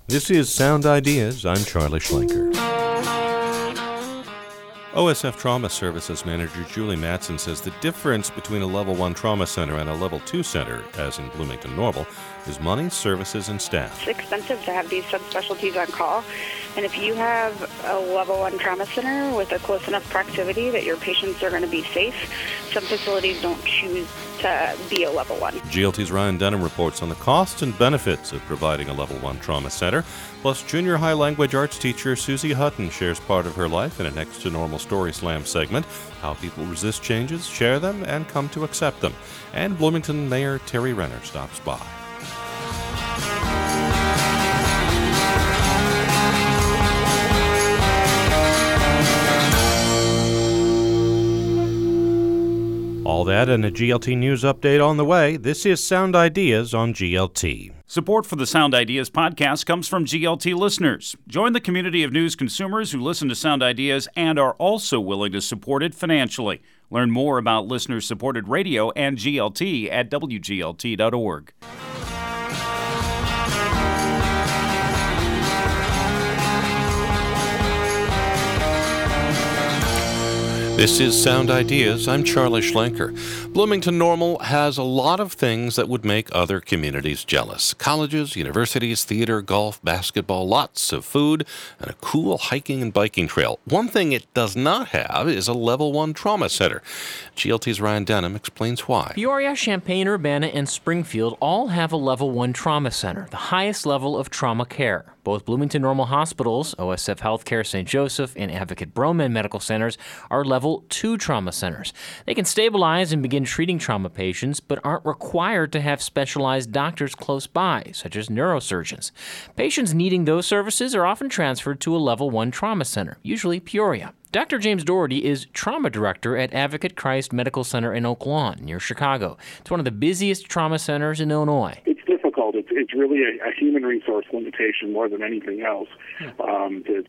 This is Sound Ideas. I'm Charlie Schlenker. OSF Trauma Services Manager Julie Matson says the difference between a Level 1 trauma center and a Level 2 center, as in Bloomington Normal, is money, services, and staff. It's expensive to have these subspecialties on call, and if you have a Level 1 trauma center with a close enough proximity that your patients are going to be safe, some facilities don't choose to be a Level 1. GLT's Ryan Denham reports on the costs and benefits of providing a Level 1 trauma center. Plus, junior high language arts teacher Susie Hutton shares part of her life in a Next to Normal Story Slam segment, how people resist changes, share them, and come to accept them. And Bloomington Mayor Terry Renner stops by. All that and a GLT News update on the way. This is Sound Ideas on GLT. Support for the Sound Ideas podcast comes from GLT listeners. Join the community of news consumers who listen to Sound Ideas and are also willing to support it financially. Learn more about listener-supported radio and GLT at WGLT.org. This is Sound Ideas. I'm Charlie Schlenker. Bloomington Normal has a lot of things that would make other communities jealous. Colleges, universities, theater, golf, basketball, lots of food, and a cool hiking and biking trail. One thing it does not have is a Level 1 trauma center. GLT's Ryan Denham explains why. Peoria, Champaign-Urbana, and Springfield all have a Level 1 trauma center, the highest level of trauma care. Both Bloomington Normal hospitals, OSF Healthcare St. Joseph, and Advocate Broman Medical Centers are Level 2 trauma centers. They can stabilize and begin treating trauma patients, but aren't required to have specialized doctors close by, such as neurosurgeons. Patients needing those services are often transferred to a Level 1 trauma center, usually Peoria. Dr. James Doherty is trauma director at Advocate Christ Medical Center in Oak Lawn, near Chicago. It's one of the busiest trauma centers in Illinois. It's difficult. It's really a human resource limitation more than anything else to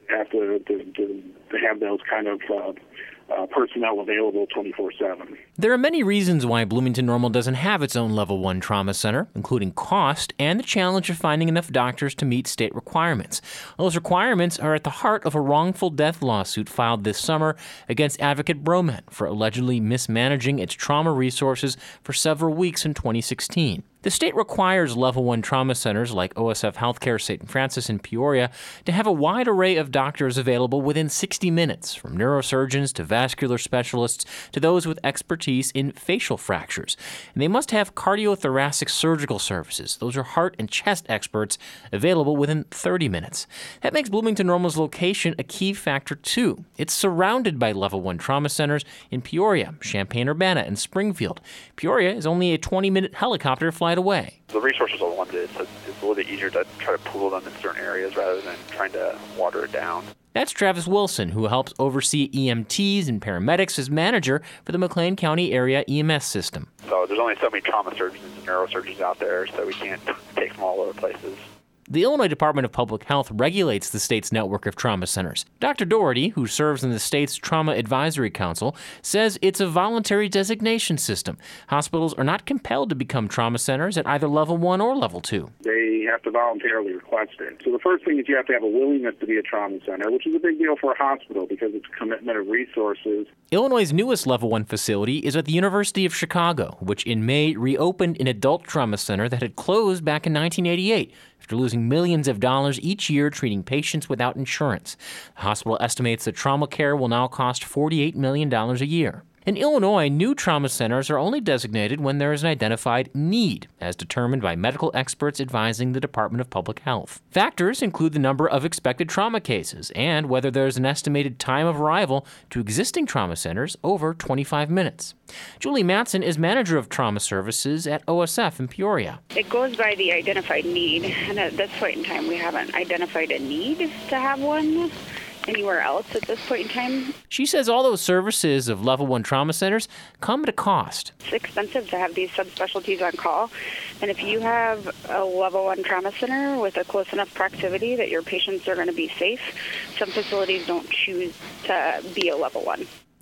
have those kind of personnel available 24/7. There are many reasons why Bloomington Normal doesn't have its own Level 1 trauma center, including cost and the challenge of finding enough doctors to meet state requirements. Those requirements are at the heart of a wrongful death lawsuit filed this summer against Advocate Broman for allegedly mismanaging its trauma resources for several weeks in 2016. The state requires Level 1 trauma centers like OSF Healthcare St. Francis in Peoria to have a wide array of doctors available within 60 minutes, from neurosurgeons to vascular specialists to those with expertise in facial fractures. And they must have cardiothoracic surgical services. Those are heart and chest experts available within 30 minutes. That makes Bloomington Normal's location a key factor, too. It's surrounded by Level 1 trauma centers in Peoria, Champaign-Urbana, and Springfield. Peoria is only a 20-minute helicopter flight away. The resources are limited, so it's a little bit easier to try to pool them in certain areas rather than trying to water it down. That's Travis Wilson, who helps oversee EMTs and paramedics as manager for the McLean County area EMS system. So there's only so many trauma surgeons and neurosurgeons out there, so we can't take them all over places. The Illinois Department of Public Health regulates the state's network of trauma centers. Dr. Doherty, who serves in the state's Trauma Advisory Council, says it's a voluntary designation system. Hospitals are not compelled to become trauma centers at either Level 1 or Level 2. They have to voluntarily request it. So the first thing is you have to have a willingness to be a trauma center, which is a big deal for a hospital because it's a commitment of resources. Illinois' newest Level 1 facility is at the University of Chicago, which in May reopened an adult trauma center that had closed back in 1988. After losing millions of dollars each year treating patients without insurance. The hospital estimates that trauma care will now cost $48 million a year. In Illinois, new trauma centers are only designated when there is an identified need, as determined by medical experts advising the Department of Public Health. Factors include the number of expected trauma cases and whether there is an estimated time of arrival to existing trauma centers over 25 minutes. Julie Matson is manager of trauma services at OSF in Peoria. It goes by the identified need, and at this point in time, we haven't identified a need to have one anywhere else at this point in time. She says all those services of Level 1 trauma centers come at a cost. It's expensive to have these subspecialties on call, and if you have a Level 1 trauma center with a close enough proximity that your patients are going to be safe, some facilities don't choose to be a Level 1.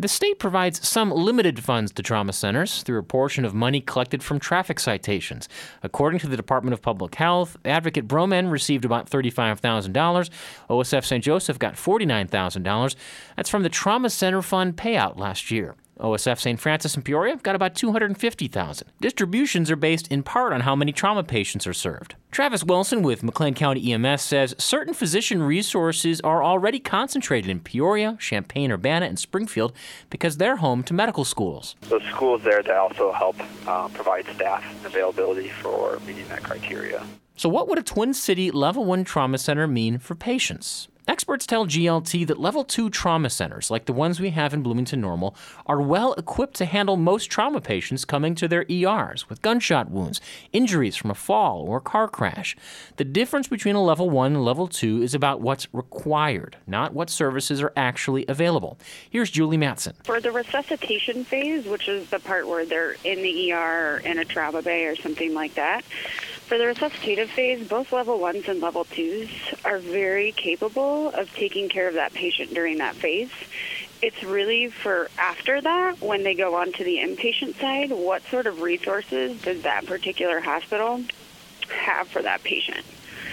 The state provides some limited funds to trauma centers through a portion of money collected from traffic citations. According to the Department of Public Health, Advocate Bromen received about $35,000. OSF St. Joseph got $49,000. That's from the Trauma Center Fund payout last year. OSF St. Francis in Peoria got about $250,000. Distributions are based in part on how many trauma patients are served. Travis Wilson with McLean County EMS says certain physician resources are already concentrated in Peoria, Champaign-Urbana, and Springfield because they're home to medical schools. Those schools there that also help provide staff availability for meeting that criteria. So what would a Twin City Level 1 trauma center mean for patients? Experts tell GLT that Level 2 trauma centers, like the ones we have in Bloomington Normal, are well equipped to handle most trauma patients coming to their ERs with gunshot wounds, injuries from a fall or a car crash. The difference between a Level 1 and Level 2 is about what's required, not what services are actually available. Here's Julie Mattson. For the resuscitation phase, which is the part where they're in the ER or in a trauma bay or something like that, for the resuscitative phase, both Level 1s and Level 2s are very capable of taking care of that patient during that phase. It's really for after that, when they go on to the inpatient side, what sort of resources does that particular hospital have for that patient?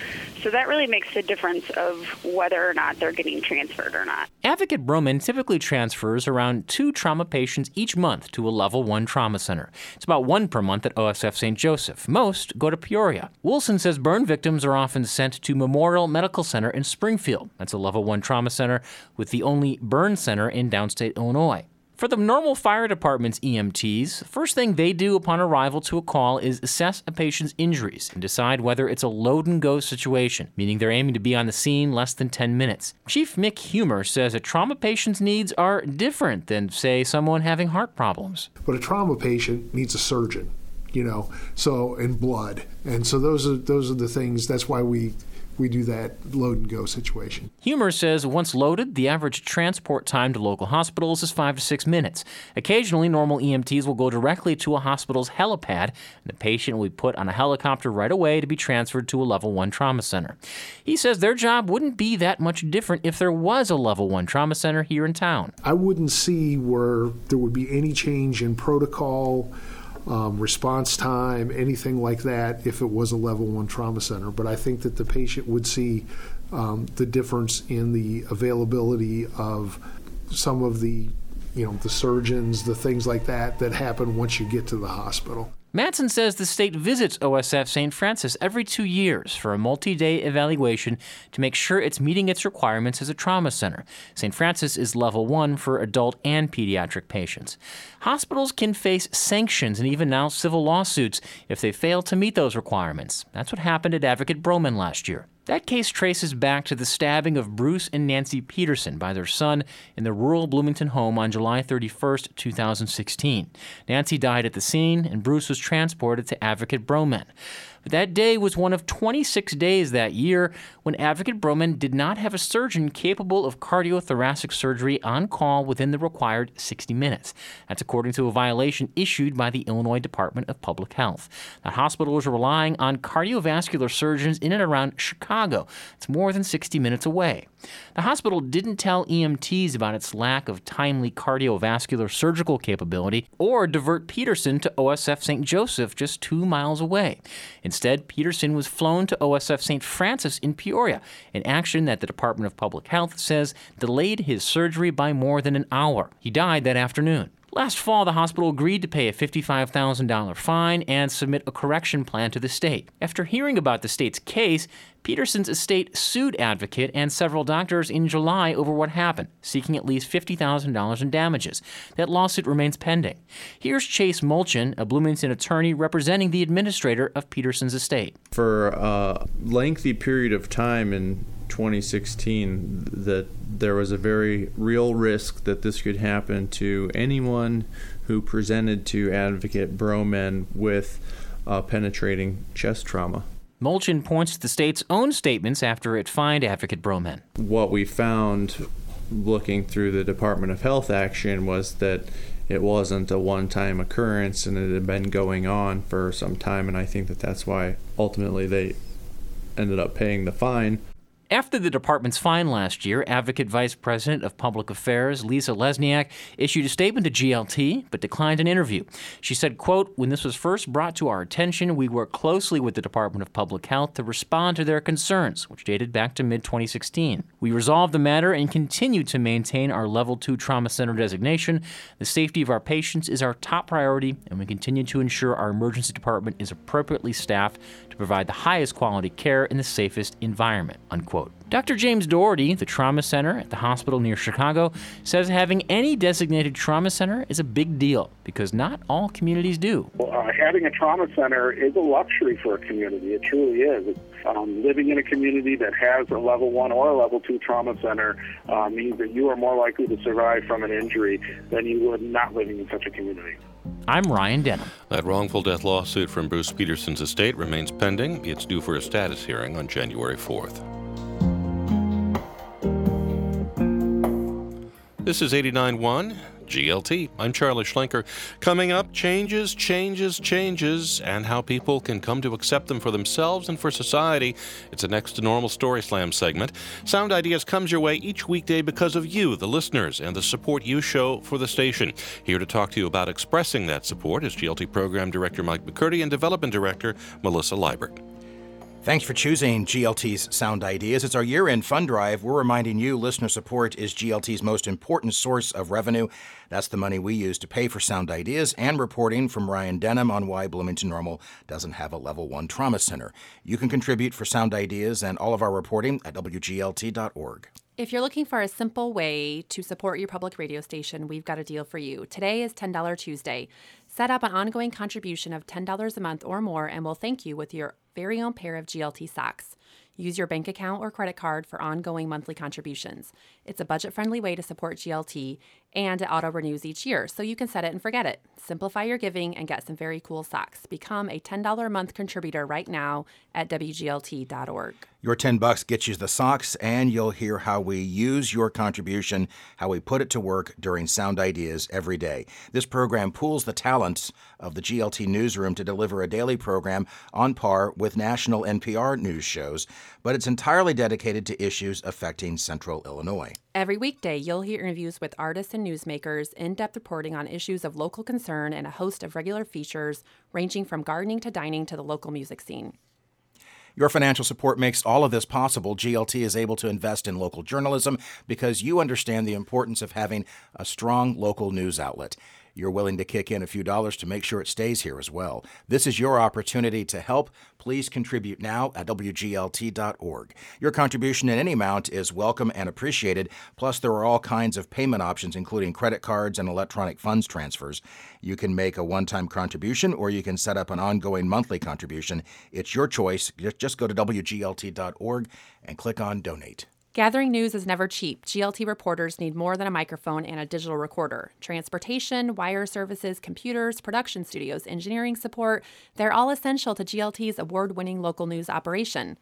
So that really makes the difference of whether or not they're getting transferred or not. Advocate Bromen typically transfers around 2 trauma patients each month to a Level 1 trauma center. It's about 1 per month at OSF St. Joseph. Most go to Peoria. Wilson says burn victims are often sent to Memorial Medical Center in Springfield. That's a Level 1 trauma center with the only burn center in downstate Illinois. For the Normal Fire Department's EMTs, the first thing they do upon arrival to a call is assess a patient's injuries and decide whether it's a load-and-go situation, meaning they're aiming to be on the scene less than 10 minutes. Chief Mick Humer says a trauma patient's needs are different than, say, someone having heart problems. But a trauma patient needs a surgeon, and blood. And so those are the things, that's why we do that load-and-go situation. Humer says once loaded, the average transport time to local hospitals is 5 to 6 minutes. Occasionally, normal EMTs will go directly to a hospital's helipad, and the patient will be put on a helicopter right away to be transferred to a Level 1 trauma center. He says their job wouldn't be that much different if there was a Level 1 trauma center here in town. I wouldn't see where there would be any change in protocol, response time, anything like that if it was a Level 1 trauma center. But I think that the patient would see the difference in the availability of some of the surgeons, the things like that happen once you get to the hospital. Mattson says the state visits OSF St. Francis every 2 years for a multi-day evaluation to make sure it's meeting its requirements as a trauma center. St. Francis is Level 1 for adult and pediatric patients. Hospitals can face sanctions and even now civil lawsuits if they fail to meet those requirements. That's what happened at Advocate Bromen last year. That case traces back to the stabbing of Bruce and Nancy Peterson by their son in the rural Bloomington home on July 31, 2016. Nancy died at the scene, and Bruce was transported to Advocate Bromen. But that day was one of 26 days that year when Advocate Bromen did not have a surgeon capable of cardiothoracic surgery on call within the required 60 minutes. That's according to a violation issued by the Illinois Department of Public Health. The hospital is relying on cardiovascular surgeons in and around Chicago. It's more than 60 minutes away. The hospital didn't tell EMTs about its lack of timely cardiovascular surgical capability or divert Peterson to OSF St. Joseph just 2 miles away. Instead, Peterson was flown to OSF St. Francis in Peoria, an action that the Department of Public Health says delayed his surgery by more than an hour. He died that afternoon. Last fall, the hospital agreed to pay a $55,000 fine and submit a correction plan to the state. After hearing about the state's case, Peterson's estate sued Advocate and several doctors in July over what happened, seeking at least $50,000 in damages. That lawsuit remains pending. Here's Chase Mulchin, a Bloomington attorney representing the administrator of Peterson's estate. For a lengthy period of time in 2016, that there was a very real risk that this could happen to anyone who presented to Advocate Bromen with penetrating chest trauma. Mulchin points to the state's own statements after it fined Advocate Bromen. What we found looking through the Department of Health action was that it wasn't a one-time occurrence and it had been going on for some time, and I think that that's why ultimately they ended up paying the fine. After the department's fine last year, Advocate Vice President of Public Affairs Lisa Lesniak issued a statement to GLT but declined an interview. She said, quote, "When this was first brought to our attention, we worked closely with the Department of Public Health to respond to their concerns, which dated back to mid-2016. We resolved the matter and continue to maintain our Level 2 Trauma Center designation. The safety of our patients is our top priority, and we continue to ensure our emergency department is appropriately staffed to provide the highest quality care in the safest environment," unquote. Dr. James Doherty, the trauma center at the hospital near Chicago, says having any designated trauma center is a big deal because not all communities do. Having a trauma center is a luxury for a community. It truly is. Living in a community that has a Level 1 or a Level 2 trauma center means that you are more likely to survive from an injury than you would not living in such a community. I'm Ryan Denham. That wrongful death lawsuit from Bruce Peterson's estate remains pending. It's due for a status hearing on January 4th. This is 89.1 GLT. I'm Charlie Schlenker. Coming up, changes, and how people can come to accept them for themselves and for society. It's a Next to Normal Story Slam segment. Sound Ideas comes your way each weekday because of you, the listeners, and the support you show for the station. Here to talk to you about expressing that support is GLT Program Director Mike McCurdy and Development Director Melissa Liebert. Thanks for choosing GLT's Sound Ideas. It's our year-end fund drive. We're reminding you listener support is GLT's most important source of revenue. That's the money we use to pay for Sound Ideas and reporting from Ryan Denham on why Bloomington Normal doesn't have a Level 1 trauma center. You can contribute for Sound Ideas and all of our reporting at WGLT.org. If you're looking for a simple way to support your public radio station, we've got a deal for you. Today is $10 Tuesday. Set up an ongoing contribution of $10 a month or more, and we'll thank you with your very own pair of GLT socks. Use your bank account or credit card for ongoing monthly contributions. It's a budget-friendly way to support GLT, and it auto-renews each year, so you can set it and forget it. Simplify your giving and get some very cool socks. Become a $10 a month contributor right now at WGLT.org. Your $10 gets you the socks, and you'll hear how we use your contribution, how we put it to work during Sound Ideas every day. This program pools the talents of the GLT newsroom to deliver a daily program on par with national NPR news shows, but it's entirely dedicated to issues affecting Central Illinois. Every weekday, you'll hear interviews with artists and newsmakers, in-depth reporting on issues of local concern, and a host of regular features ranging from gardening to dining to the local music scene. Your financial support makes all of this possible. GLT is able to invest in local journalism because you understand the importance of having a strong local news outlet. You're willing to kick in a few dollars to make sure it stays here as well. This is your opportunity to help. Please contribute now at WGLT.org. Your contribution in any amount is welcome and appreciated. Plus, there are all kinds of payment options, including credit cards and electronic funds transfers. You can make a one-time contribution, or you can set up an ongoing monthly contribution. It's your choice. Just go to WGLT.org and click on Donate. Gathering news is never cheap. GLT reporters need more than a microphone and a digital recorder. Transportation, wire services, computers, production studios, engineering support, they're all essential to GLT's award-winning local news operation.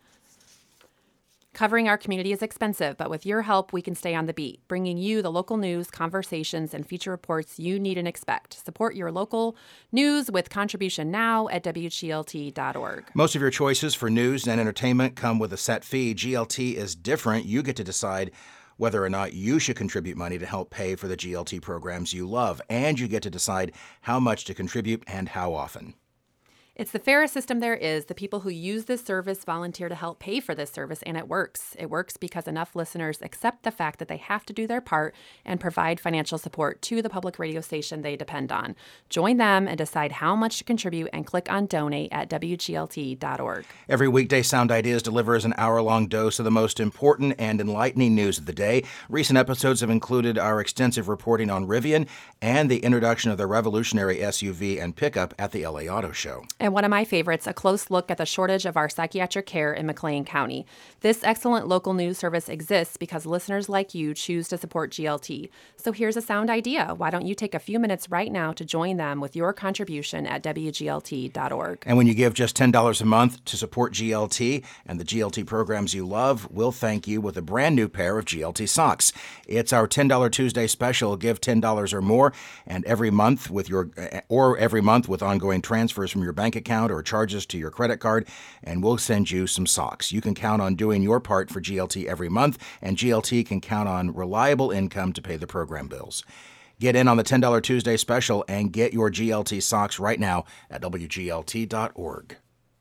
Covering our community is expensive, but with your help, we can stay on the beat, bringing you the local news, conversations, and feature reports you need and expect. Support your local news with contribution now at WGLT.org. Most of your choices for news and entertainment come with a set fee. GLT is different. You get to decide whether or not you should contribute money to help pay for the GLT programs you love, and you get to decide how much to contribute and how often. It's the fairest system there is. The people who use this service volunteer to help pay for this service, and it works. It works because enough listeners accept the fact that they have to do their part and provide financial support to the public radio station they depend on. Join them and decide how much to contribute and click on Donate at WGLT.org. Every weekday, Sound Ideas delivers an hour-long dose of the most important and enlightening news of the day. Recent episodes have included our extensive reporting on Rivian and the introduction of the revolutionary SUV and pickup at the LA Auto Show. And one of my favorites, a close look at the shortage of our psychiatric care in McLean County. This excellent local news service exists because listeners like you choose to support GLT. So here's a sound idea. Why don't you take a few minutes right now to join them with your contribution at WGLT.org. And when you give just $10 a month to support GLT and the GLT programs you love, we'll thank you with a brand new pair of GLT socks. It's our $10 Tuesday special. Give $10 or more, and every month with ongoing transfers from your bank account or charges to your credit card, and we'll send you some socks. You can count on doing your part for GLT every month, and GLT can count on reliable income to pay the program bills. Get in on the $10 Tuesday special and get your GLT socks right now at WGLT.org.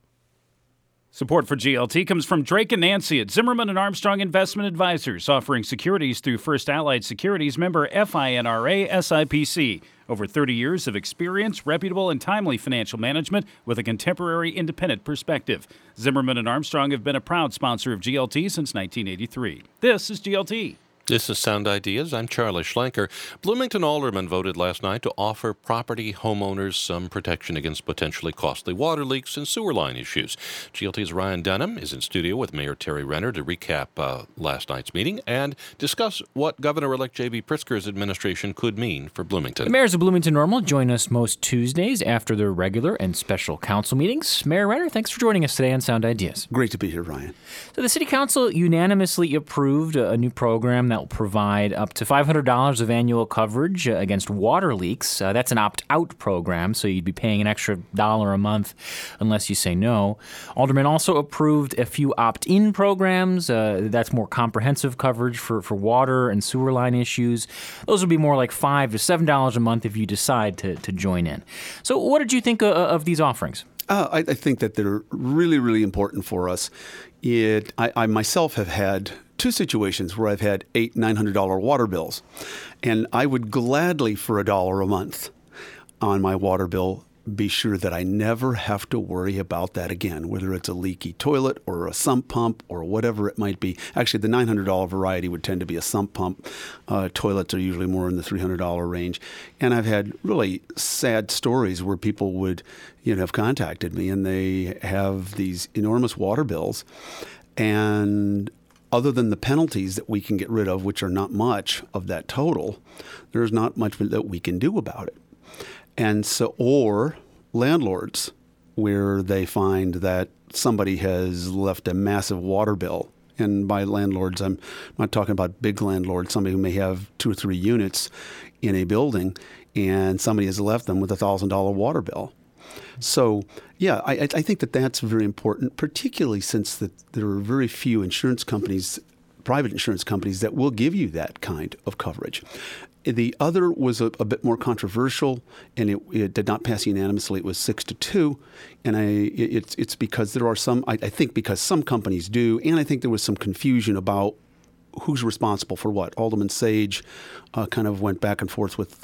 Support for GLT comes from Drake and Nancy at Zimmerman and Armstrong Investment Advisors, offering securities through First Allied Securities, member FINRA SIPC. Over 30 years of experience, reputable and timely financial management with a contemporary independent perspective. Zimmerman and Armstrong have been a proud sponsor of GLT since 1983. This is GLT. This is Sound Ideas. I'm Charlie Schlenker. Bloomington aldermen voted last night to offer property homeowners some protection against potentially costly water leaks and sewer line issues. GLT's Ryan Denham is in studio with Mayor Terry Renner to recap last night's meeting and discuss what Governor-elect J.B. Pritzker's administration could mean for Bloomington. The mayors of Bloomington Normal join us most Tuesdays after their regular and special council meetings. Mayor Renner, thanks for joining us today on Sound Ideas. Great to be here, Ryan. So the City Council unanimously approved a new program that will provide up to $500 of annual coverage against water leaks. That's an opt-out program, so you'd be paying an extra $1 a month unless you say no. Aldermen also approved a few opt-in programs. That's more comprehensive coverage for water and sewer line issues. Those would be more like $5 to $7 a month if you decide to join in. So what did you think of these offerings? I think that they're really, really important for us. I myself have had two situations where I've had $800-900 water bills, and I would gladly, for $1 a month on my water bill, be sure that I never have to worry about that again, whether it's a leaky toilet or a sump pump or whatever it might be. Actually, the $900 variety would tend to be a sump pump. Toilets are usually more in the $300 range. And I've had really sad stories where people would, have contacted me and they have these enormous water bills, and other than the penalties that we can get rid of, which are not much of that total, there's not much that we can do about it. And so, or landlords, where they find that somebody has left a massive water bill. And by landlords, I'm not talking about big landlords, somebody who may have 2 or 3 units in a building, and somebody has left them with a $1,000 water bill. So, yeah, I think that that's very important, particularly since there are very few insurance companies, private insurance companies, that will give you that kind of coverage. The other was a bit more controversial, and it did not pass unanimously. It was 6-2, and it's because there are some, I think because some companies do, and I think there was some confusion about who's responsible for what. Alderman Sage kind of went back and forth with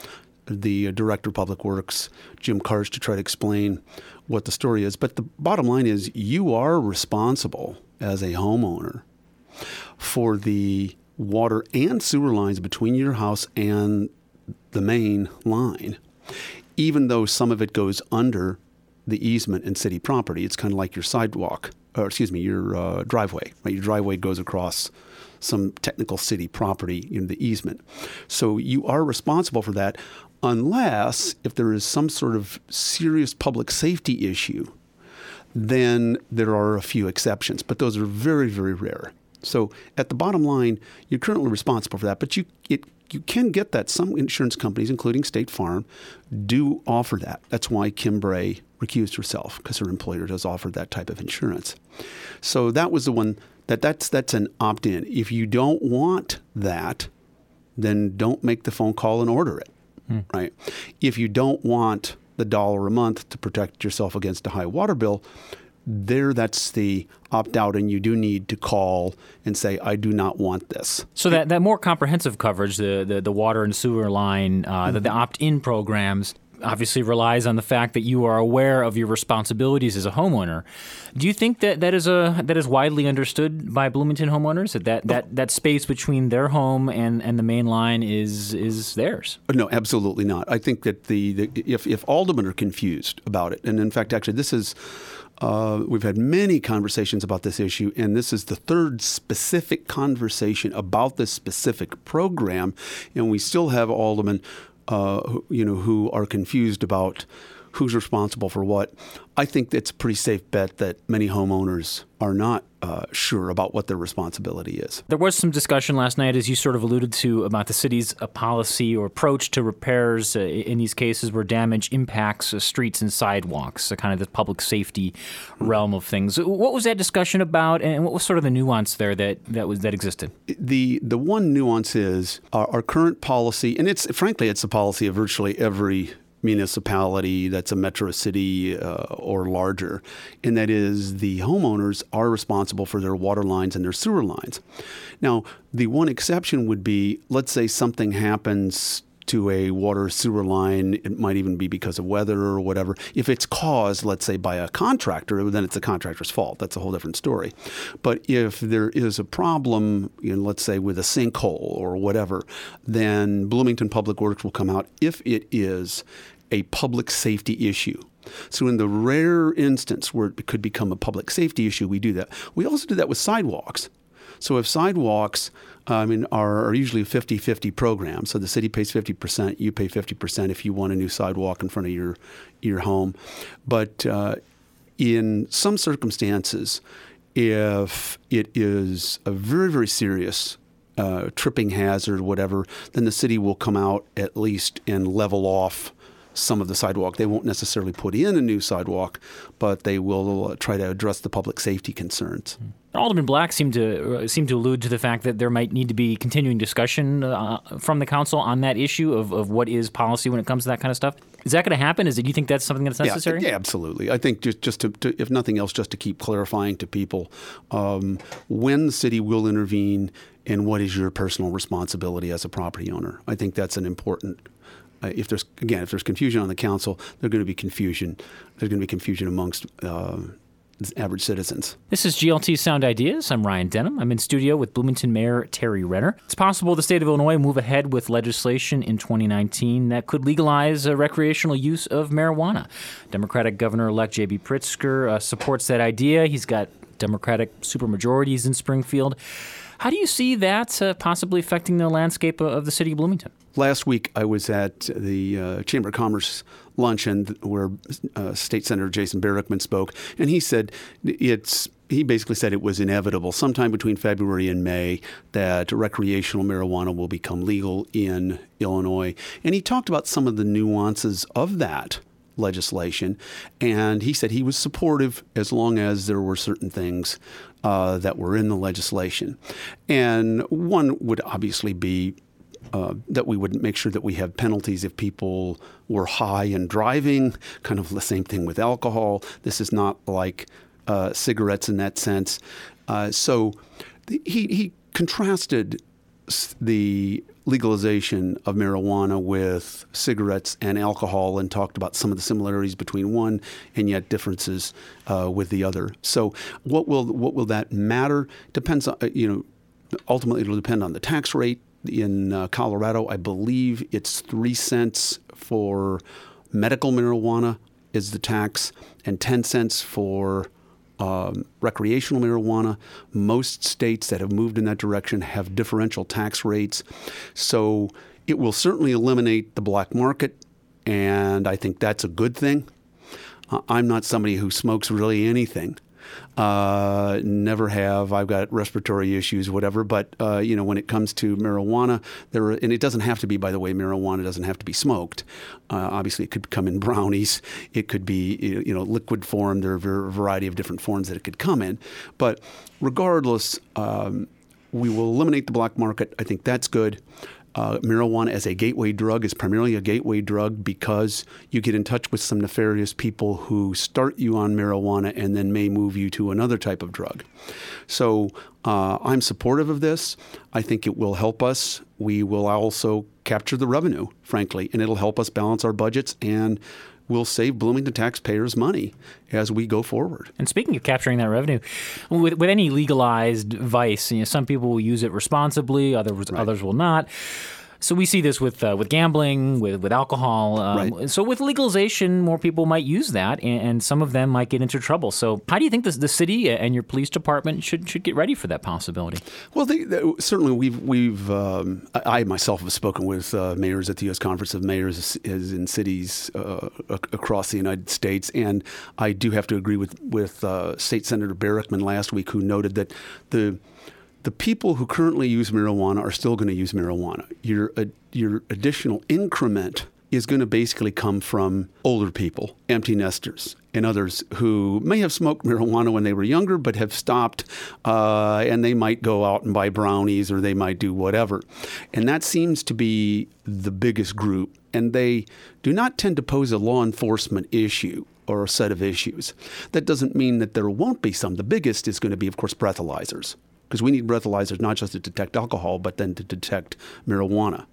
the Director of Public Works, Jim Karsh, to try to explain what the story is. But the bottom line is you are responsible as a homeowner for the water and sewer lines between your house and the main line, even though some of it goes under the easement and city property. It's kind of like your sidewalk, your driveway. Right? Your driveway goes across some technical city property in the easement. So you are responsible for that unless if there is some sort of serious public safety issue, then there are a few exceptions, but those are very, very rare. So at the bottom line, you're currently responsible for that, but you can get that. Some insurance companies, including State Farm, do offer that. That's why Kim Bray recused herself, because her employer does offer that type of insurance. So that was the one that's an opt-in. If you don't want that, then don't make the phone call and order it, right? If you don't want the $1 a month to protect yourself against a high water bill, that's the opt-out, and you do need to call and say, I do not want this. So that more comprehensive coverage, the water and sewer line, the opt-in programs, obviously relies on the fact that you are aware of your responsibilities as a homeowner. Do you think that is widely understood by Bloomington homeowners, that space between their home and the main line is theirs? No, absolutely not. I think that if aldermen are confused about it, and in fact, actually, this is we've had many conversations about this issue, and this is the third specific conversation about this specific program, and we still have aldermen who are confused about who's responsible for what, I think it's a pretty safe bet that many homeowners are not sure about what their responsibility is. There was some discussion last night, as you sort of alluded to, about the city's policy or approach to repairs in these cases where damage impacts streets and sidewalks, kind of the public safety realm of things. What was that discussion about, and what was sort of the nuance there that existed? The one nuance is our current policy, and it's the policy of virtually every municipality that's a metro city or larger, and that is the homeowners are responsible for their water lines and their sewer lines. Now, the one exception would be, let's say something happens to a water sewer line, it might even be because of weather or whatever. If it's caused, let's say, by a contractor, then it's the contractor's fault. That's a whole different story. But if there is a problem, let's say with a sinkhole or whatever, then Bloomington Public Works will come out if it is a public safety issue. So in the rare instance where it could become a public safety issue, we do that. We also do that with sidewalks. So if sidewalks are usually a 50-50 program, so the city pays 50%, you pay 50% if you want a new sidewalk in front of your home. But in some circumstances, if it is a very, very serious tripping hazard, whatever, then the city will come out at least and level off some of the sidewalk. They won't necessarily put in a new sidewalk, but they will try to address the public safety concerns. Alderman Black seemed to allude to the fact that there might need to be continuing discussion from the council on that issue of what is policy when it comes to that kind of stuff. Is that going to happen? Do you think that's something that's necessary? Yeah, absolutely. I think just to, if nothing else, just to keep clarifying to people when the city will intervene and what is your personal responsibility as a property owner. I think that's an important. If there's confusion on the council, there's going to be confusion. There's going to be confusion amongst average citizens. This is GLT Sound Ideas. I'm Ryan Denham. I'm in studio with Bloomington Mayor Terry Renner. It's possible the state of Illinois move ahead with legislation in 2019 that could legalize recreational use of marijuana. Democratic Governor-elect J.B. Pritzker supports that idea. He's got Democratic supermajorities in Springfield. How do you see that possibly affecting the landscape of the city of Bloomington? Last week, I was at the Chamber of Commerce luncheon where State Senator Jason Barackman spoke, and he said he basically said it was inevitable sometime between February and May that recreational marijuana will become legal in Illinois. And he talked about some of the nuances of that legislation, and he said he was supportive as long as there were certain things that were in the legislation. And one would obviously be that we would make sure that we have penalties if people were high and driving, kind of the same thing with alcohol. This is not like cigarettes in that sense. So he contrasted the legalization of marijuana with cigarettes and alcohol and talked about some of the similarities between one and yet differences with the other. So what will that matter? Depends on, ultimately it'll depend on the tax rate. In Colorado, I believe it's 3 cents for medical marijuana is the tax and 10 cents for recreational marijuana. Most states that have moved in that direction have differential tax rates. So it will certainly eliminate the black market, and I think that's a good thing. I'm not somebody who smokes really anything. Never have. I've got respiratory issues, whatever. But, when it comes to marijuana, and it doesn't have to be, by the way, marijuana doesn't have to be smoked. Obviously, it could come in brownies. It could be, liquid form. There are a variety of different forms that it could come in. But regardless, we will eliminate the black market. I think that's good. Marijuana as a gateway drug is primarily a gateway drug because you get in touch with some nefarious people who start you on marijuana and then may move you to another type of drug. So I'm supportive of this. I think it will help us. We will also capture the revenue, frankly, and it'll help us balance our budgets and will save Bloomington taxpayers money as we go forward. And speaking of capturing that revenue, with any legalized vice, some people will use it responsibly, others will not. So we see this with gambling, with alcohol. Right. So with legalization, more people might use that, and some of them might get into trouble. So how do you think the city and your police department should get ready for that possibility? Well, certainly we've I myself have spoken with mayors at the U.S. Conference of Mayors in cities across the United States, and I do have to agree with State Senator Barackman last week, who noted that the people who currently use marijuana are still going to use marijuana. Your additional increment is going to basically come from older people, empty nesters, and others who may have smoked marijuana when they were younger but have stopped, and they might go out and buy brownies or they might do whatever. And that seems to be the biggest group, and they do not tend to pose a law enforcement issue or a set of issues. That doesn't mean that there won't be some. The biggest is going to be, of course, breathalyzers, because we need breathalyzers not just to detect alcohol, but then to detect marijuana.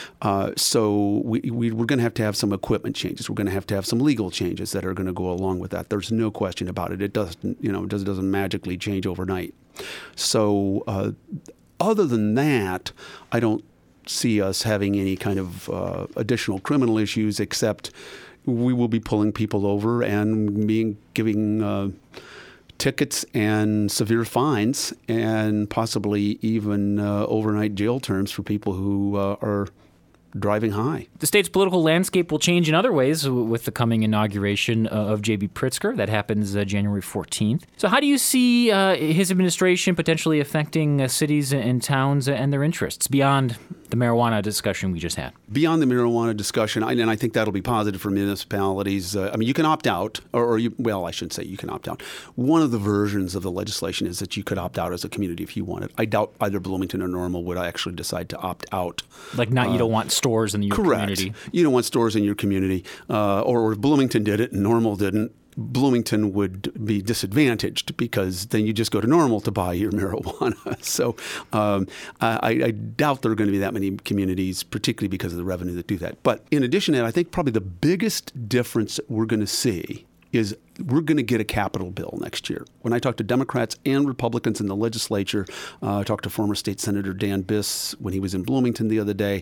So we're going to have some equipment changes. We're going to have some legal changes that are going to go along with that. There's no question about it. It doesn't magically change overnight. So other than that, I don't see us having any kind of additional criminal issues, except we will be pulling people over and giving tickets and severe fines, and possibly even overnight jail terms for people who are driving high. The state's political landscape will change in other ways with the coming inauguration of J.B. Pritzker. That happens January 14th. So how do you see his administration potentially affecting cities and towns and their interests beyond the marijuana discussion we just had? Beyond the marijuana discussion, and I think that'll be positive for municipalities. You can opt out, I shouldn't say you can opt out. One of the versions of the legislation is that you could opt out as a community if you wanted. I doubt either Bloomington or Normal would actually decide to opt out. Like you don't want stores in your community. Correct. You don't want stores in your community. Or if Bloomington did it and Normal didn't, Bloomington would be disadvantaged, because then you just go to Normal to buy your marijuana. So I doubt there are going to be that many communities, particularly because of the revenue, that do that. But in addition to that, I think probably the biggest difference that we're going to see is we're going to get a capital bill next year. When I talk to Democrats and Republicans in the legislature, I talked to former State Senator Dan Biss when he was in Bloomington the other day,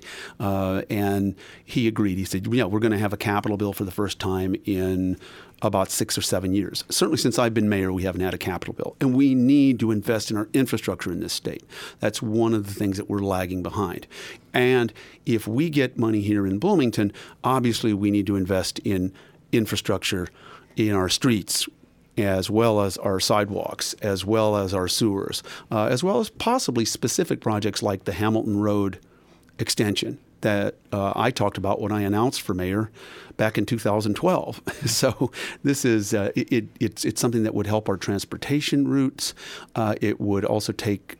and he agreed. He said, yeah, we're going to have a capital bill for the first time in about 6 or 7 years. Certainly since I've been mayor, we haven't had a capital bill. And we need to invest in our infrastructure in this state. That's one of the things that we're lagging behind. And if we get money here in Bloomington, obviously we need to invest in infrastructure in our streets, as well as our sidewalks, as well as our sewers, as well as possibly specific projects like the Hamilton Road extension that I talked about when I announced for mayor back in 2012. So this is it's something that would help our transportation routes. It would also take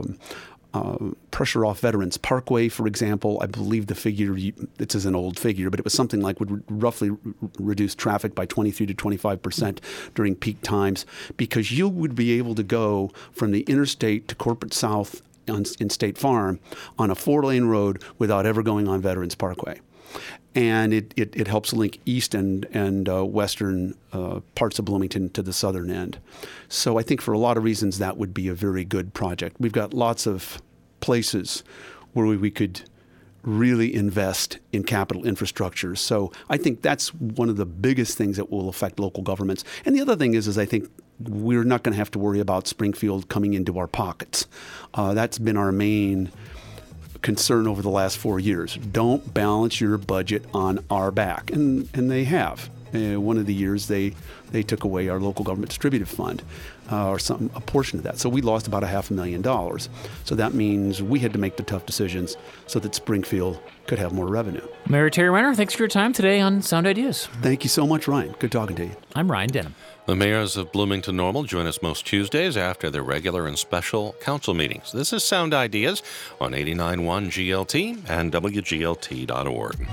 pressure off Veterans Parkway, for example. I believe the figure, this is an old figure, but it was something like would roughly reduce traffic by 23 to 25% during peak times, because you would be able to go from the interstate to Corporate South in State Farm on a 4-lane road without ever going on Veterans Parkway. And it helps link east and western parts of Bloomington to the southern end. So I think for a lot of reasons that would be a very good project. We've got lots of places where we could really invest in capital infrastructure. So I think that's one of the biggest things that will affect local governments. And the other thing is I think we're not going to have to worry about Springfield coming into our pockets. That's been our main concern over the last 4 years. Don't balance your budget on our back. And they have. One of the years they took away our local government distributive fund, or a portion of that. So we lost about $500,000. So that means we had to make the tough decisions so that Springfield could have more revenue. Mayor Terry Renner, thanks for your time today on Sound Ideas. Thank you so much, Ryan. Good talking to you. I'm Ryan Denham. The mayors of Bloomington Normal join us most Tuesdays after their regular and special council meetings. This is Sound Ideas on 89.1 GLT and WGLT.org.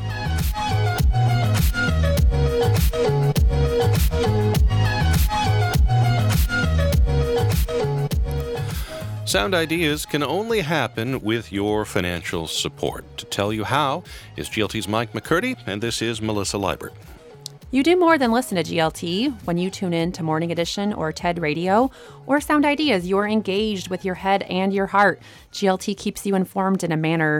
Sound Ideas can only happen with your financial support. To tell you how is GLT's Mike McCurdy, and this is Melissa Liebert. You do more than listen to GLT. When you tune in to Morning Edition or TED Radio or Sound Ideas, you're engaged with your head and your heart. GLT keeps you informed in a manner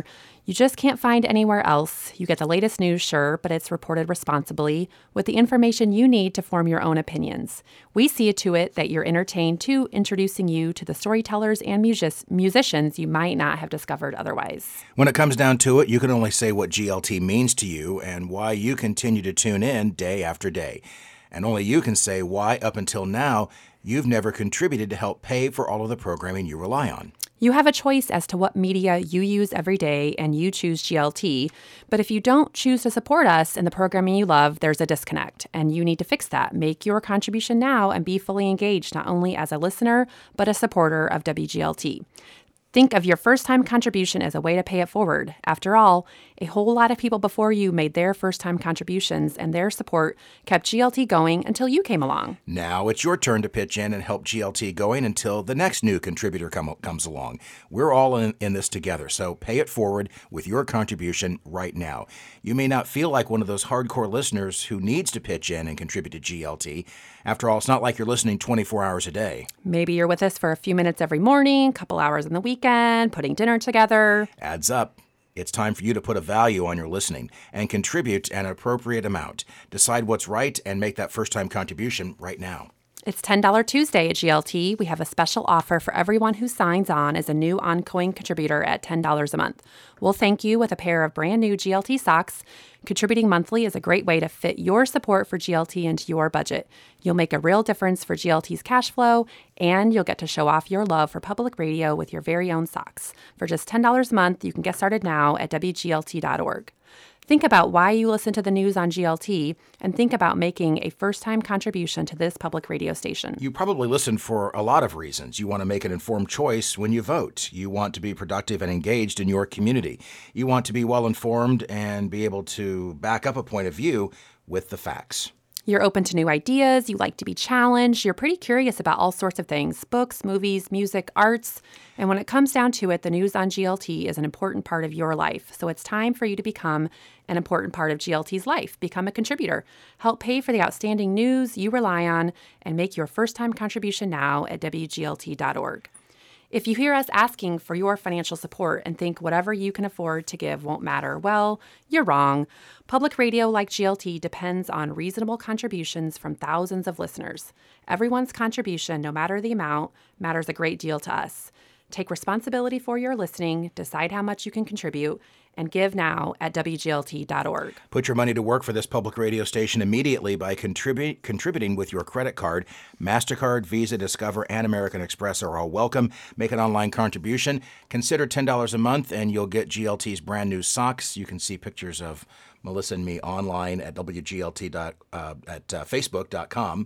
you just can't find anywhere else. You get the latest news, sure, but it's reported responsibly with the information you need to form your own opinions. We see to it that you're entertained too, introducing you to the storytellers and musicians you might not have discovered otherwise. When it comes down to it, you can only say what GLT means to you and why you continue to tune in day after day. And only you can say why, up until now, you've never contributed to help pay for all of the programming you rely on. You have a choice as to what media you use every day, and you choose GLT. But if you don't choose to support us and the programming you love, there's a disconnect, and you need to fix that. Make your contribution now and be fully engaged, not only as a listener, but a supporter of WGLT. Think of your first-time contribution as a way to pay it forward. After all, a whole lot of people before you made their first-time contributions, and their support kept GLT going until you came along. Now it's your turn to pitch in and help GLT going until the next new contributor comes along. We're all in this together, so pay it forward with your contribution right now. You may not feel like one of those hardcore listeners who needs to pitch in and contribute to GLT. After all, it's not like you're listening 24 hours a day. Maybe you're with us for a few minutes every morning, a couple hours on the weekend, putting dinner together. Adds up. It's time for you to put a value on your listening and contribute an appropriate amount. Decide what's right and make that first-time contribution right now. It's $10 Tuesday at GLT. We have a special offer for everyone who signs on as a new ongoing contributor at $10 a month. We'll thank you with a pair of brand new GLT socks. Contributing monthly is a great way to fit your support for GLT into your budget. You'll make a real difference for GLT's cash flow, and you'll get to show off your love for public radio with your very own socks. For just $10 a month, you can get started now at WGLT.org. Think about why you listen to the news on GLT, and think about making a first-time contribution to this public radio station. You probably listen for a lot of reasons. You want to make an informed choice when you vote. You want to be productive and engaged in your community. You want to be well-informed and be able to back up a point of view with the facts. You're open to new ideas, you like to be challenged, you're pretty curious about all sorts of things, books, movies, music, arts. And when it comes down to it, the news on GLT is an important part of your life. So it's time for you to become an important part of GLT's life. Become a contributor. Help pay for the outstanding news you rely on, and make your first-time contribution now at WGLT.org. If you hear us asking for your financial support and think whatever you can afford to give won't matter, well, you're wrong. Public radio like GLT depends on reasonable contributions from thousands of listeners. Everyone's contribution, no matter the amount, matters a great deal to us. Take responsibility for your listening, decide how much you can contribute, and give now at WGLT.org. Put your money to work for this public radio station immediately by contributing with your credit card. MasterCard, Visa, Discover, and American Express are all welcome. Make an online contribution. Consider $10 a month, and you'll get GLT's brand new socks. You can see pictures of Melissa and me online at WGLT at Facebook.com.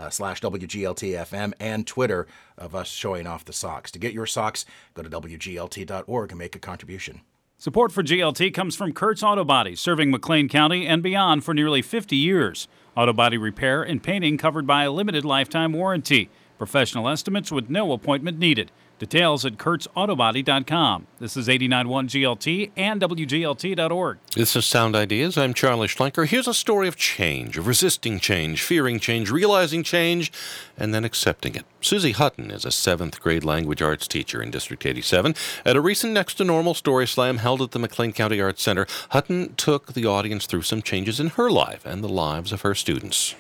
/WGLT-FM and Twitter of us showing off the socks. To get your socks, go to WGLT.org and make a contribution. Support for GLT comes from Kurtz Auto Body, serving McLean County and beyond for nearly 50 years. Auto body repair and painting covered by a limited lifetime warranty. Professional estimates with no appointment needed. Details at kurtzautobody.com. This is 89.1 GLT and WGLT.org. This is Sound Ideas. I'm Charlie Schlenker. Here's a story of change, of resisting change, fearing change, realizing change, and then accepting it. Susie Hutton is a 7th grade language arts teacher in District 87. At a recent Next to Normal Story Slam held at the McLean County Arts Center, Hutton took the audience through some changes in her life and the lives of her students.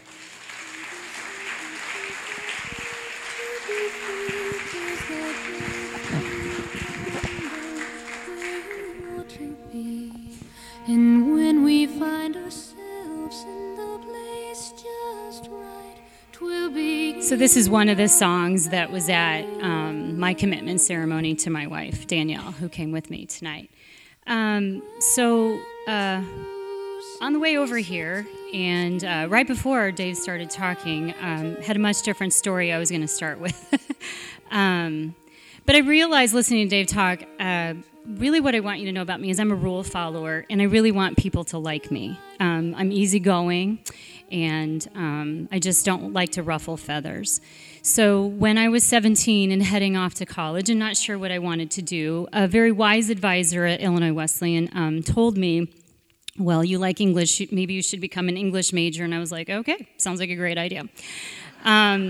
And when we find ourselves in the place just right, 'twill be... So this is one of the songs that was at my commitment ceremony to my wife, Danielle, who came with me tonight. On the way over here, and right before Dave started talking, had a much different story I was going to start with. But I realized listening to Dave talk, really what I want you to know about me is I'm a rule follower, and I really want people to like me. I'm easygoing, and I just don't like to ruffle feathers. So when I was 17 and heading off to college and not sure what I wanted to do, a very wise advisor at Illinois Wesleyan told me, well, you like English, maybe you should become an English major. And I was like, okay, sounds like a great idea.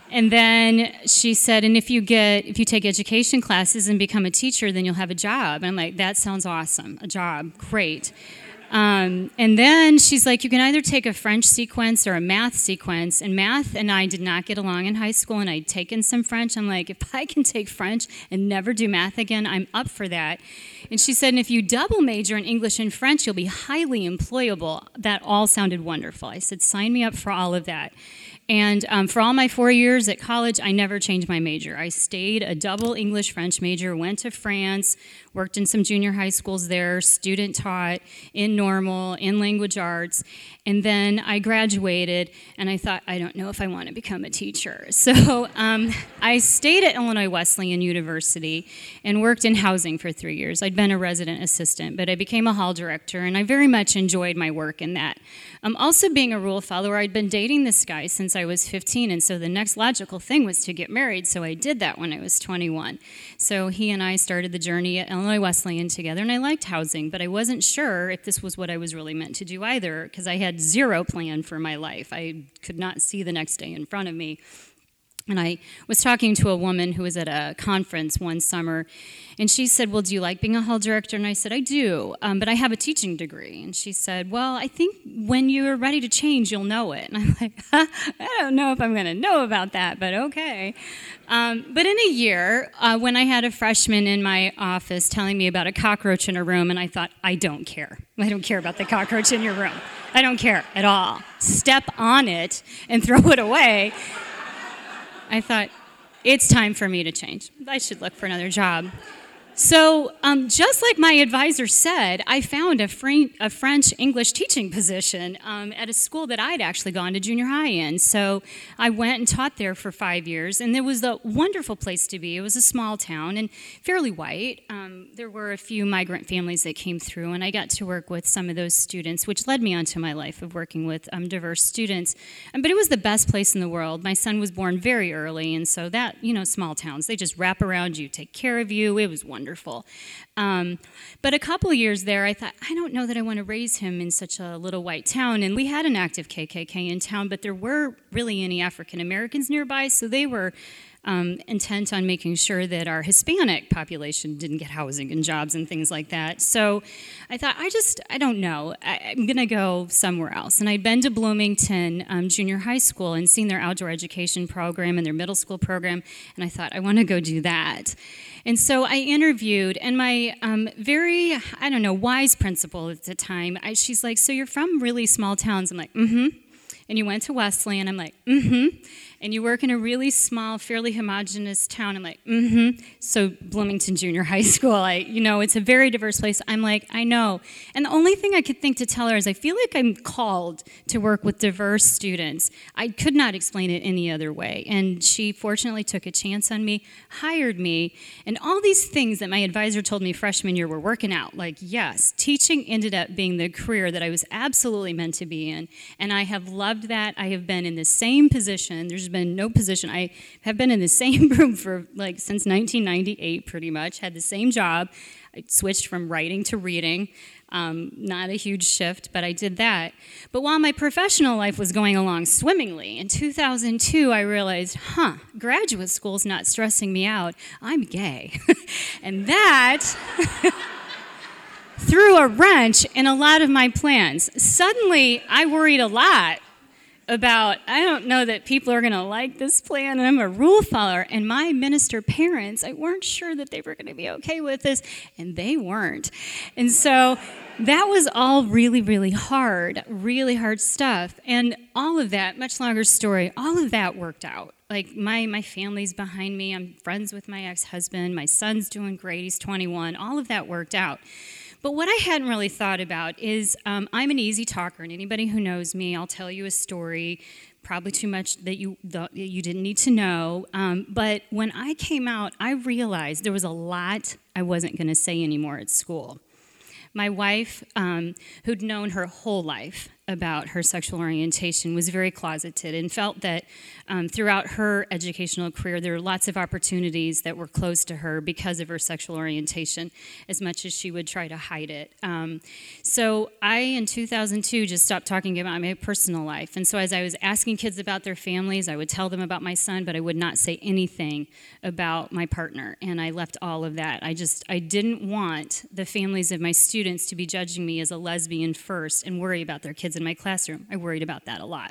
And then she said, and if you take education classes and become a teacher, then you'll have a job. And I'm like, that sounds awesome. A job, great. And then she's like, you can either take a French sequence or a math sequence. And math and I did not get along in high school, and I'd taken some French. I'm like, if I can take French and never do math again, I'm up for that. And she said, and if you double major in English and French, you'll be highly employable. That all sounded wonderful. I said, sign me up for all of that. And for all my 4 years at college, I never changed my major. I stayed a double English-French major, went to France, worked in some junior high schools there, student taught in normal, in language arts, and then I graduated, and I thought, I don't know if I want to become a teacher. So I stayed at Illinois Wesleyan University and worked in housing for 3 years. I'd been a resident assistant, but I became a hall director, and I very much enjoyed my work in that. Also being a rule follower, I'd been dating this guy since I was 15, and so the next logical thing was to get married, so I did that when I was 21. So he and I started the journey at Illinois Wesleyan together, and I liked housing, but I wasn't sure if this was what I was really meant to do either, because I had zero plan for my life. I could not see the next day in front of me. And I was talking to a woman who was at a conference one summer, and she said, well, do you like being a hall director? And I said, I do, but I have a teaching degree. And she said, well, I think when you're ready to change, you'll know it. And I'm like, I don't know if I'm going to know about that, but okay. But in a year, when I had a freshman in my office telling me about a cockroach in her room, and I thought, I don't care. I don't care about the cockroach in your room. I don't care at all. Step on it and throw it away. I thought, it's time for me to change. I should look for another job. So just like my advisor said, I found a French English teaching position at a school that I'd actually gone to junior high in. So I went and taught there for 5 years, and it was a wonderful place to be. It was a small town and fairly white. There were a few migrant families that came through, and I got to work with some of those students, which led me onto my life of working with diverse students. But it was the best place in the world. My son was born very early, and so that, small towns, they just wrap around you, take care of you. It was wonderful. But a couple of years there, I thought, I don't know that I want to raise him in such a little white town. And we had an active KKK in town, but there weren't really any African Americans nearby, so they were intent on making sure that our Hispanic population didn't get housing and jobs and things like that. So I thought, I don't know. I'm going to go somewhere else. And I'd been to Bloomington Junior High School and seen their outdoor education program and their middle school program, and I thought, I want to go do that. And so I interviewed, and my very, wise principal at the time, she's like, so you're from really small towns? I'm like, mm-hmm. And you went to Wesleyan? I'm like, mm-hmm. And you work in a really small, fairly homogenous town? I'm like, mm-hmm. So Bloomington Junior High School, it's a very diverse place. I'm like, I know. And the only thing I could think to tell her is I feel like I'm called to work with diverse students. I could not explain it any other way. And she fortunately took a chance on me, hired me, and all these things that my advisor told me freshman year were working out. Like, yes, teaching ended up being the career that I was absolutely meant to be in. And I have loved that. I have been in the same position. There's been no position. I have been in the same room for since 1998 pretty much, had the same job. I switched from writing to reading. Not a huge shift, but I did that. But while my professional life was going along swimmingly, in 2002 I realized, graduate school's not stressing me out. I'm gay. And that threw a wrench in a lot of my plans. Suddenly I worried a lot about, I don't know that people are going to like this plan, and I'm a rule follower, and my minister parents, I weren't sure that they were going to be okay with this, and they weren't. And so that was all really, really hard stuff. And all of that, much longer story, all of that worked out. Like, my family's behind me. I'm friends with my ex-husband. My son's doing great. He's 21. All of that worked out. But what I hadn't really thought about is I'm an easy talker, and anybody who knows me, I'll tell you a story, probably too much that you didn't need to know. But when I came out, I realized there was a lot I wasn't going to say anymore at school. My wife, who'd known her whole life about her sexual orientation, was very closeted, and felt that throughout her educational career there were lots of opportunities that were closed to her because of her sexual orientation, as much as she would try to hide it. So I, in 2002, just stopped talking about my personal life. And so as I was asking kids about their families, I would tell them about my son, but I would not say anything about my partner. And I left all of that. I didn't want the families of my students to be judging me as a lesbian first and worry about their kids in my classroom. I worried about that a lot.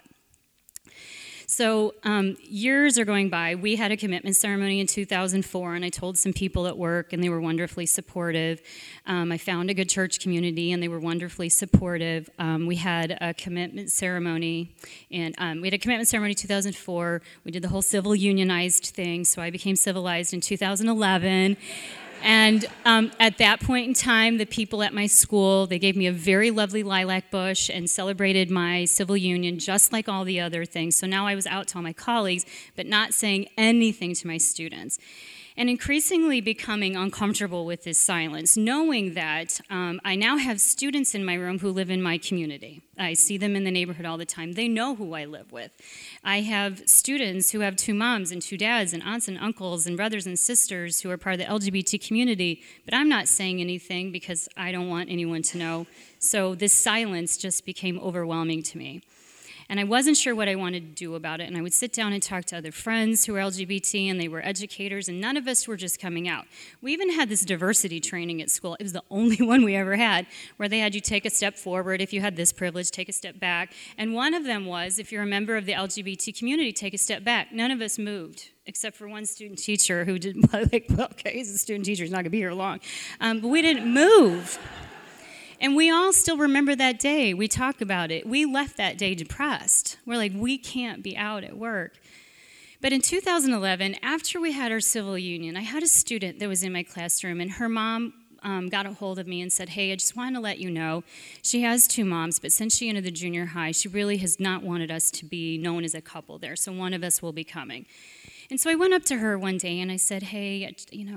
So years are going by. We had a commitment ceremony in 2004, and I told some people at work, and they were wonderfully supportive. I found a good church community, and they were wonderfully supportive. We had a commitment ceremony, and we had a commitment ceremony in 2004. We did the whole civil unionized thing, so I became civilized in 2011. And at that point in time, the people at my school, they gave me a very lovely lilac bush and celebrated my civil union just like all the other things. So now I was out to all my colleagues, but not saying anything to my students. And increasingly becoming uncomfortable with this silence, knowing that I now have students in my room who live in my community. I see them in the neighborhood all the time. They know who I live with. I have students who have 2 moms and 2 dads and aunts and uncles and brothers and sisters who are part of the LGBT community, but I'm not saying anything because I don't want anyone to know. So this silence just became overwhelming to me. And I wasn't sure what I wanted to do about it. And I would sit down and talk to other friends who were LGBT, and they were educators, and none of us were just coming out. We even had this diversity training at school. It was the only one we ever had, where they had you take a step forward. If you had this privilege, take a step back. And one of them was, if you're a member of the LGBT community, take a step back. None of us moved, except for one student teacher who did, like, well, okay, he's a student teacher, he's not going to be here long. But we didn't move. And we all still remember that day. We talk about it. We left that day depressed. We're like, we can't be out at work. But in 2011, after we had our civil union, I had a student that was in my classroom, and her mom got a hold of me and said, hey, I just wanted to let you know, she has 2 moms, but since she entered the junior high, she really has not wanted us to be known as a couple there, so one of us will be coming. And so I went up to her one day and I said, hey,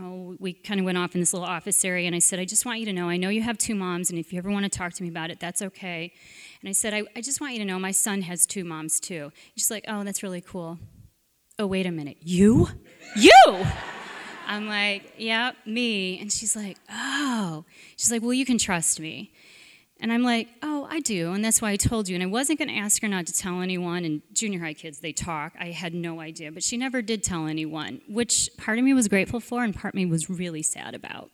we kind of went off in this little office area, and I said, I just want you to know, I know you have 2 moms, and if you ever want to talk to me about it, that's okay. And I said, I just want you to know my son has 2 moms too. She's like, oh, that's really cool. Oh, wait a minute, you? You! I'm like, yeah, me. And she's like, oh. She's like, well, you can trust me. And I'm like, oh, I do, and that's why I told you. And I wasn't going to ask her not to tell anyone, and junior high kids, they talk. I had no idea, but she never did tell anyone, which part of me was grateful for and part of me was really sad about.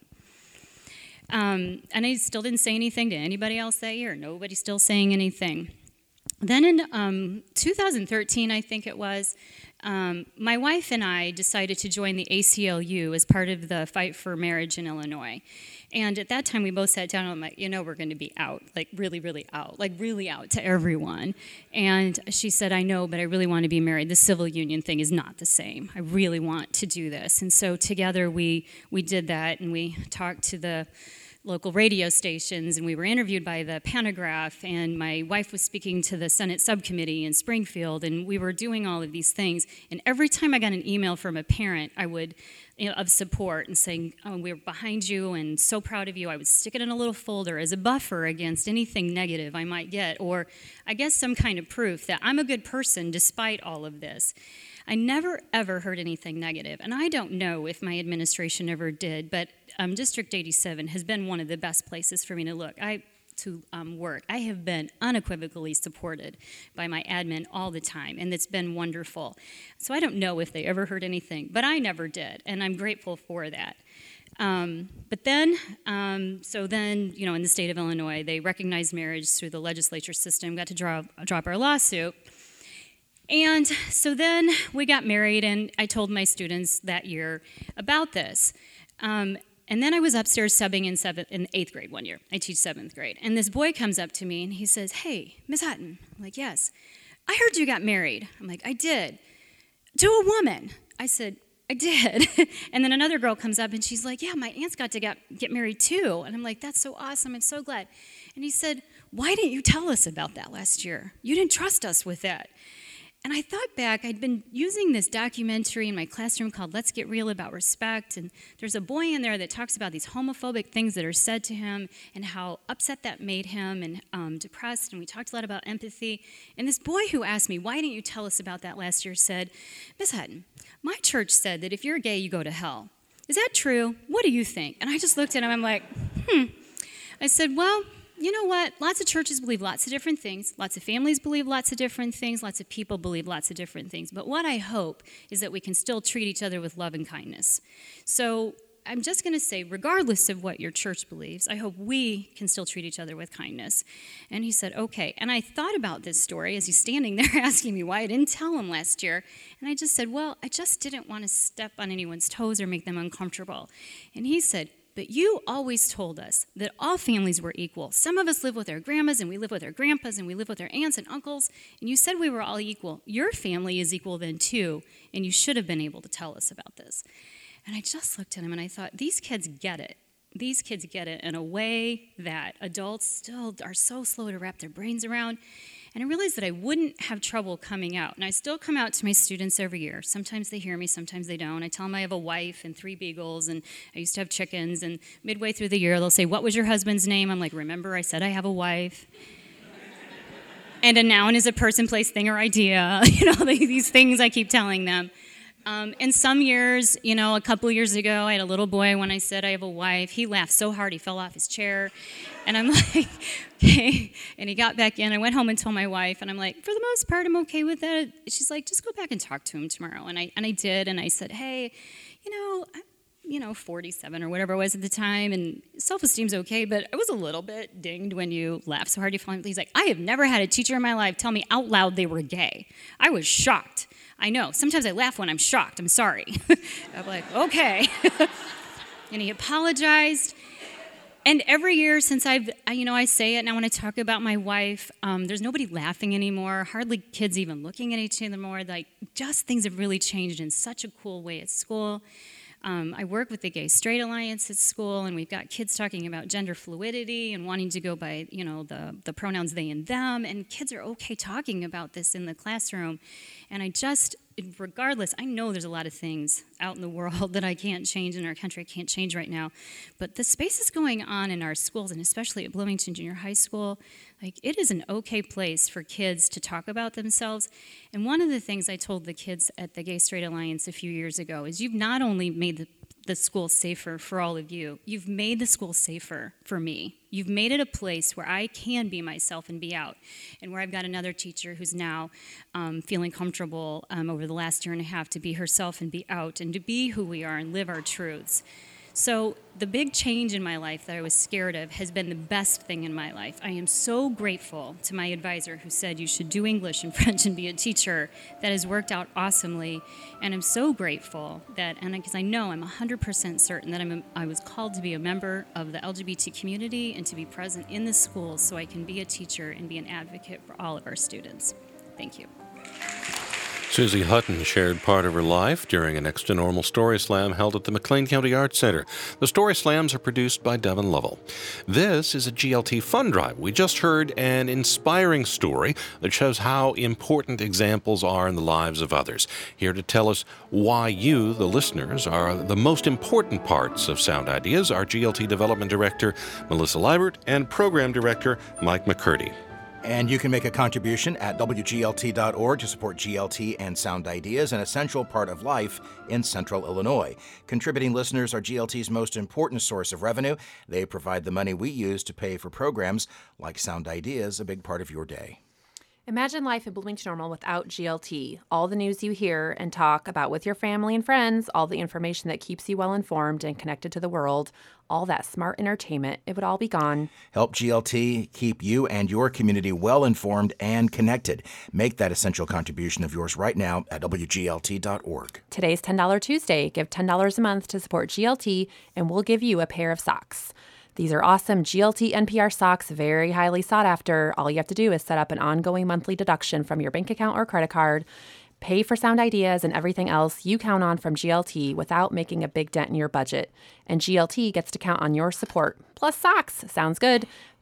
And I still didn't say anything to anybody else that year. Nobody's still saying anything. Then in 2013, I think it was, my wife and I decided to join the ACLU as part of the fight for marriage in Illinois. And at that time, we both sat down and I'm like, we're going to be out, like really, really out, like really out to everyone. And she said, I know, but I really want to be married. The civil union thing is not the same. I really want to do this. And so together we did that, and we talked to the local radio stations, and we were interviewed by the Pantograph, and my wife was speaking to the Senate subcommittee in Springfield, and we were doing all of these things. And every time I got an email from a parent, I would, of support and saying, oh, we're behind you and so proud of you, I would stick it in a little folder as a buffer against anything negative I might get, or I guess some kind of proof that I'm a good person despite all of this. I never, ever heard anything negative, and I don't know if my administration ever did, but District 87 has been one of the best places for me to look. Work. I have been unequivocally supported by my admin all the time, and it's been wonderful. So I don't know if they ever heard anything, but I never did, and I'm grateful for that. But then, in the state of Illinois, they recognized marriage through the legislature system, got to drop our lawsuit. And so then we got married, and I told my students that year about this. And then I was upstairs subbing in 8th grade one year. I teach 7th grade. And this boy comes up to me, and he says, hey, Miss Hutton. I'm like, yes. I heard you got married. I'm like, I did. To a woman. I said, I did. And then another girl comes up, and she's like, yeah, my aunt's got to get married too. And I'm like, that's so awesome. I'm so glad. And he said, why didn't you tell us about that last year? You didn't trust us with that. And I thought back, I'd been using this documentary in my classroom called Let's Get Real About Respect, and there's a boy in there that talks about these homophobic things that are said to him and how upset that made him and depressed, and we talked a lot about empathy. And this boy who asked me, why didn't you tell us about that last year, said, Miss Hutton, my church said that if you're gay, you go to hell. Is that true? What do you think? And I just looked at him, I'm like, I said, well, you know what? Lots of churches believe lots of different things. Lots of families believe lots of different things. Lots of people believe lots of different things. But what I hope is that we can still treat each other with love and kindness. So I'm just going to say, regardless of what your church believes, I hope we can still treat each other with kindness. And he said, okay. And I thought about this story as he's standing there asking me why I didn't tell him last year. And I just said, well, I just didn't want to step on anyone's toes or make them uncomfortable. And he said, but you always told us that all families were equal. Some of us live with our grandmas, and we live with our grandpas, and we live with our aunts and uncles, and you said we were all equal. Your family is equal then, too, and you should have been able to tell us about this. And I just looked at him, and I thought, these kids get it. These kids get it in a way that adults still are so slow to wrap their brains around. And I realized that I wouldn't have trouble coming out. And I still come out to my students every year. Sometimes they hear me, sometimes they don't. I tell them I have a wife and 3 beagles, and I used to have chickens. And midway through the year, they'll say, what was your husband's name? I'm like, remember, I said I have a wife. And a noun is a person, place, thing, or idea. These things I keep telling them. And some years, a couple years ago, I had a little boy when I said I have a wife. He laughed so hard he fell off his chair. And I'm like, okay. And he got back in. I went home and told my wife, and I'm like, for the most part, I'm okay with that. She's like, just go back and talk to him tomorrow. And I did, and I said, hey, 47 or whatever it was at the time, and self-esteem's okay, but I was a little bit dinged when you laugh so hard you fall off. He's like, I have never had a teacher in my life tell me out loud they were gay. I was shocked. I know. Sometimes I laugh when I'm shocked. I'm sorry. I'm like, okay. And he apologized. And every year since I say it now when I talk about my wife, there's nobody laughing anymore, hardly kids even looking at each other more. Just things have really changed in such a cool way at school. I work with the Gay Straight Alliance at school, and we've got kids talking about gender fluidity and wanting to go by, the pronouns they and them, and kids are okay talking about this in the classroom. And regardless, I know there's a lot of things out in the world that I can't change, in our country I can't change right now, but the space is going on in our schools, and especially at Bloomington Junior High School. It is an okay place for kids to talk about themselves. And one of the things I told the kids at the Gay Straight Alliance a few years ago is you've not only made the school safer for all of you, you've made the school safer for me. You've made it a place where I can be myself and be out, and where I've got another teacher who's now feeling comfortable over the last year and a half to be herself and be out and to be who we are and live our truths. So the big change in my life that I was scared of has been the best thing in my life. I am so grateful to my advisor who said you should do English and French and be a teacher. That has worked out awesomely. And I'm so grateful because I know I'm 100% certain that I was called to be a member of the LGBT community and to be present in the schools so I can be a teacher and be an advocate for all of our students. Thank you. Susie Hutton shared part of her life during a Next to Normal Story Slam held at the McLean County Arts Center. The Story Slams are produced by Devin Lovell. This is a GLT Fund Drive. We just heard an inspiring story that shows how important examples are in the lives of others. Here to tell us why you, the listeners, are the most important parts of Sound Ideas are GLT Development Director Melissa Liebert and Program Director Mike McCurdy. And you can make a contribution at WGLT.org to support GLT and Sound Ideas, an essential part of life in Central Illinois. Contributing listeners are GLT's most important source of revenue. They provide the money we use to pay for programs like Sound Ideas, a big part of your day. Imagine life in Bloomington Normal without GLT. All the news you hear and talk about with your family and friends, all the information that keeps you well informed and connected to the world, all that smart entertainment, it would all be gone. Help GLT keep you and your community well informed and connected. Make that essential contribution of yours right now at WGLT.org. Today's $10 Tuesday. Give $10 a month to support GLT, and we'll give you a pair of socks. These are awesome GLT NPR socks, very highly sought after. All you have to do is set up an ongoing monthly deduction from your bank account or credit card, pay for Sound Ideas and everything else you count on from GLT without making a big dent in your budget. And GLT gets to count on your support. Plus socks. Sounds good.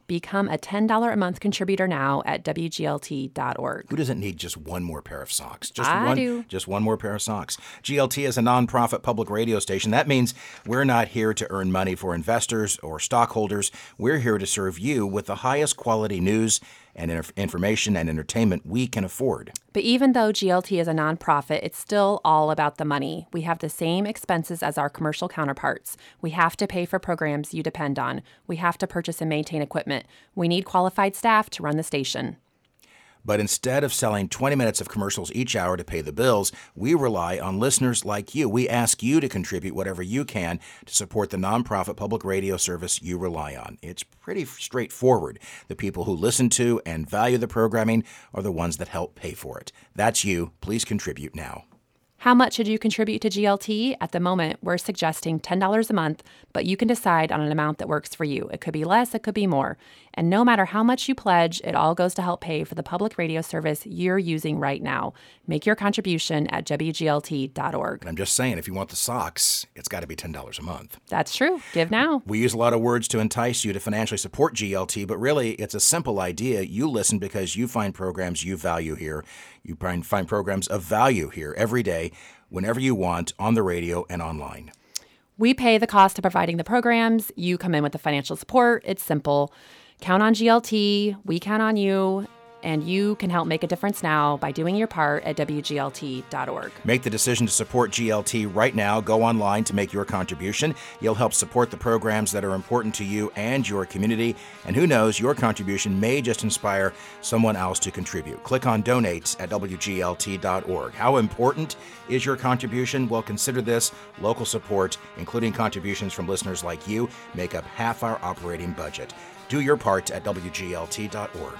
Become a $10 a month contributor now at WGLT.org. Who doesn't need just one more pair of socks? I do. Just one more pair of socks. GLT is a nonprofit public radio station. That means we're not here to earn money for investors or stockholders. We're here to serve you with the highest quality news and information and entertainment we can afford. But even though GLT is a nonprofit, it's still all about the money. We have the same expenses as our commercial counterparts. We have to pay for programs you depend on. We have to purchase and maintain equipment. We need qualified staff to run the station. But instead of selling 20 minutes of commercials each hour to pay the bills, we rely on listeners like you. We ask you to contribute whatever you can to support the nonprofit public radio service you rely on. It's pretty straightforward. The people who listen to and value the programming are the ones that help pay for it. That's you. Please contribute now. How much should you contribute to GLT? At the moment, we're suggesting $10 a month, but you can decide on an amount that works for you. It could be less, it could be more. And no matter how much you pledge, it all goes to help pay for the public radio service you're using right now. Make your contribution at WGLT.org. And I'm just saying, if you want the socks, it's got to be $10 a month. That's true. Give now. We use a lot of words to entice you to financially support GLT, but really, it's a simple idea. You listen because you find programs you value here. You find programs of value here every day, whenever you want, on the radio and online. We pay the cost of providing the programs. You come in with the financial support. It's simple. Count on GLT. We count on you. And you can help make a difference now by doing your part at WGLT.org. Make the decision to support GLT right now. Go online to make your contribution. You'll help support the programs that are important to you and your community. And who knows, your contribution may just inspire someone else to contribute. Click on Donate at WGLT.org. How important is your contribution? Well, consider this. Local support, including contributions from listeners like you, make up half our operating budget. Do your part at WGLT.org.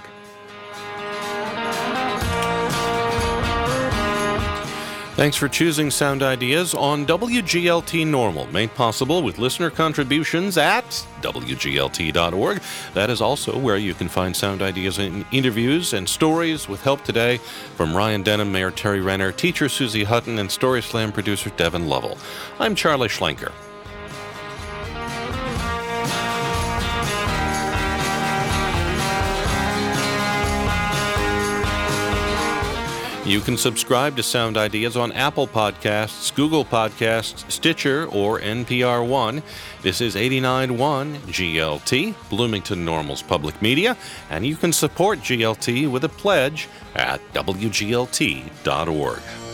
Thanks for choosing Sound Ideas on WGLT Normal, made possible with listener contributions at WGLT.org. That is also where you can find Sound Ideas in interviews and stories with help today from Ryan Denham, Mayor Terry Renner, teacher Susie Hutton, and Story Slam producer Devin Lovell. I'm Charlie Schlenker. You can subscribe to Sound Ideas on Apple Podcasts, Google Podcasts, Stitcher, or NPR One. This is 89.1 GLT, Bloomington Normal's public media, and you can support GLT with a pledge at WGLT.org.